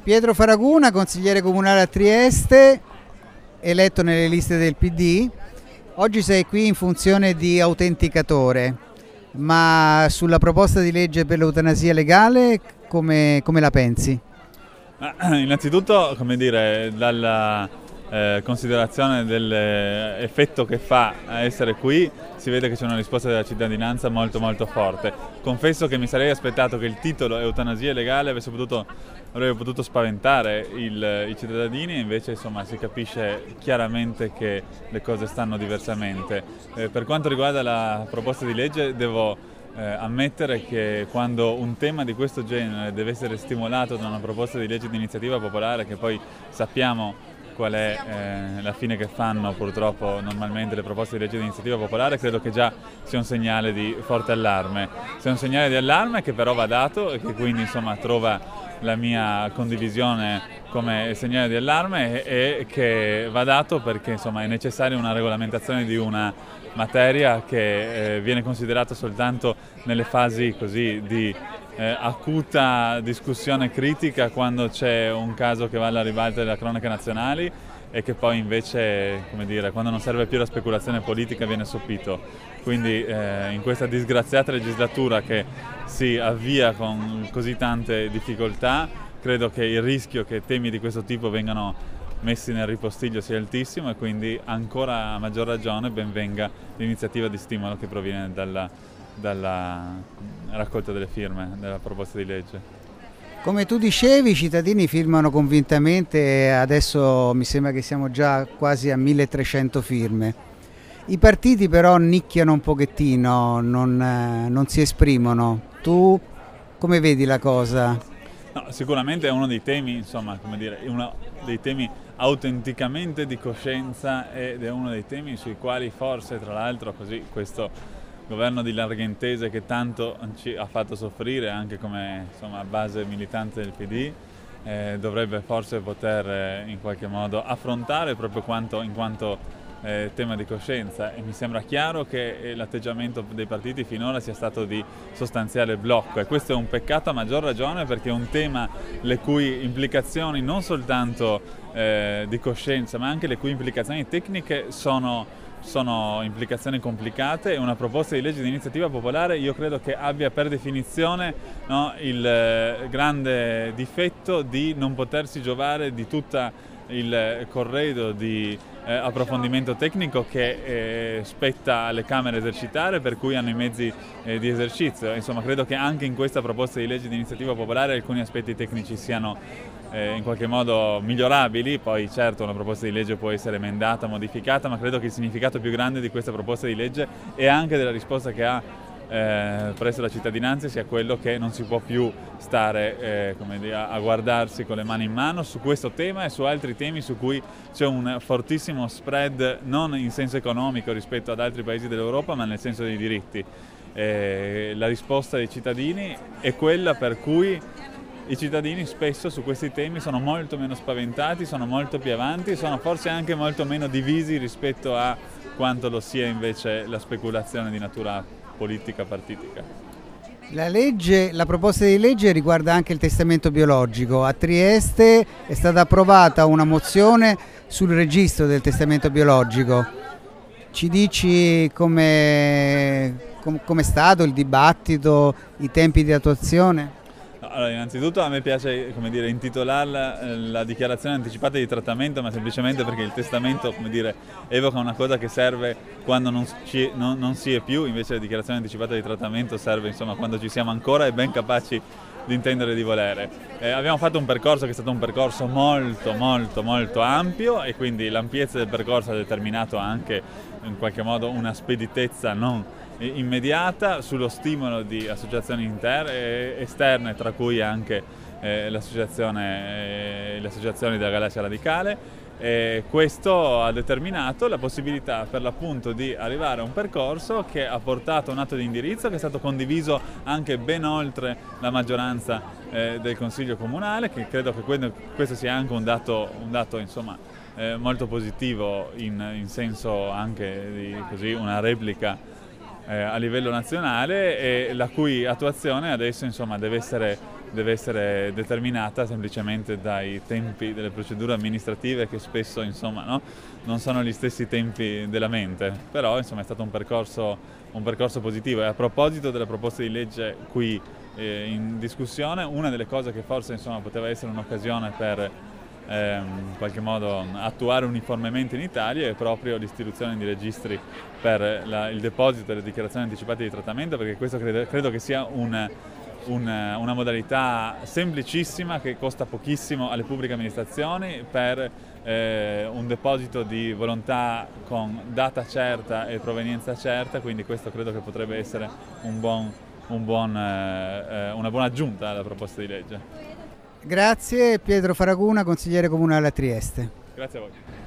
Pietro Faraguna, consigliere comunale a Trieste, eletto nelle liste del PD. Oggi sei qui in funzione di autenticatore, ma sulla proposta di legge per l'eutanasia legale come la pensi? Innanzitutto, come dire, dalla considerazione dell'effetto che fa a essere qui, si vede che c'è una risposta della cittadinanza molto molto forte. Confesso che mi sarei aspettato che il titolo eutanasia legale avrebbe potuto spaventare i cittadini, invece insomma si capisce chiaramente che le cose stanno diversamente. Per quanto riguarda la proposta di legge, devo ammettere che quando un tema di questo genere deve essere stimolato da una proposta di legge di iniziativa popolare, che poi sappiamo qual è la fine che fanno purtroppo normalmente le proposte di legge di iniziativa popolare, credo che già sia un segnale di forte allarme. Sia un segnale di allarme che però va dato e che quindi insomma trova la mia condivisione come segnale di allarme e che va dato perché insomma è necessaria una regolamentazione di una materia che viene considerata soltanto nelle fasi così di acuta discussione critica, quando c'è un caso che va alla ribalta delle cronache nazionali e che poi invece, come dire, quando non serve più la speculazione politica viene sopito. Quindi in questa disgraziata legislatura che si avvia con così tante difficoltà, credo che il rischio che temi di questo tipo vengano messi nel ripostiglio sia altissimo e quindi ancora a maggior ragione ben venga l'iniziativa di stimolo che proviene dalla raccolta delle firme della proposta di legge. Come tu dicevi, i cittadini firmano convintamente e adesso mi sembra che siamo già quasi a 1300 firme. I partiti però nicchiano un pochettino, non si esprimono. Tu come vedi la cosa? No, sicuramente è uno dei temi, insomma, come dire, uno dei temi autenticamente di coscienza ed è uno dei temi sui quali forse, tra l'altro, così questo governo di larghe intese che tanto ci ha fatto soffrire anche come insomma, base militante del PD dovrebbe forse poter in qualche modo affrontare proprio in quanto tema di coscienza, e mi sembra chiaro che l'atteggiamento dei partiti finora sia stato di sostanziale blocco, e questo è un peccato a maggior ragione perché è un tema le cui implicazioni non soltanto di coscienza ma anche le cui implicazioni tecniche sono implicazioni complicate, e una proposta di legge di iniziativa popolare io credo che abbia per definizione il grande difetto di non potersi giovare di tutta il corredo di approfondimento tecnico che spetta alle Camere esercitare, per cui hanno i mezzi di esercizio. Insomma, credo che anche in questa proposta di legge di iniziativa popolare alcuni aspetti tecnici siano in qualche modo migliorabili. Poi certo una proposta di legge può essere emendata, modificata, ma credo che il significato più grande di questa proposta di legge e anche della risposta che ha presso la cittadinanza sia quello che non si può più stare a guardarsi con le mani in mano su questo tema e su altri temi su cui c'è un fortissimo spread, non in senso economico rispetto ad altri paesi dell'Europa, ma nel senso dei diritti. La risposta dei cittadini è quella per cui i cittadini spesso su questi temi sono molto meno spaventati, sono molto più avanti, sono forse anche molto meno divisi rispetto a quanto lo sia invece la speculazione di natura politica partitica. La proposta di legge riguarda anche il testamento biologico. A Trieste è stata approvata una mozione sul registro del testamento biologico. Ci dici com'è stato il dibattito, i tempi di attuazione? Allora, innanzitutto a me piace intitolarla la dichiarazione anticipata di trattamento, ma semplicemente perché il testamento evoca una cosa che serve quando non si è più, invece la dichiarazione anticipata di trattamento serve quando ci siamo ancora e ben capaci di intendere e di volere. Abbiamo fatto un percorso che è stato un percorso molto molto molto ampio, e quindi l'ampiezza del percorso ha determinato anche in qualche modo una speditezza non immediata sullo stimolo di associazioni esterne, tra cui anche le associazioni della Galassia Radicale. Questo ha determinato la possibilità per l'appunto di arrivare a un percorso che ha portato un atto di indirizzo che è stato condiviso anche ben oltre la maggioranza del Consiglio Comunale, che credo che questo sia anche un dato molto positivo in senso anche di una replica a livello nazionale, e la cui attuazione adesso deve essere deve essere determinata semplicemente dai tempi delle procedure amministrative che spesso insomma, no? Non sono gli stessi tempi della mente, però insomma è stato un percorso positivo. E a proposito della proposta di legge qui in discussione, una delle cose che forse insomma, poteva essere un'occasione per in qualche modo attuare uniformemente in Italia è proprio l'istituzione di registri per il deposito e le dichiarazioni anticipate di trattamento, perché questo credo che sia una modalità semplicissima che costa pochissimo alle pubbliche amministrazioni per un deposito di volontà con data certa e provenienza certa, quindi questo credo che potrebbe essere una buona aggiunta alla proposta di legge. Grazie Pietro Faraguna, consigliere comunale a Trieste. Grazie a voi.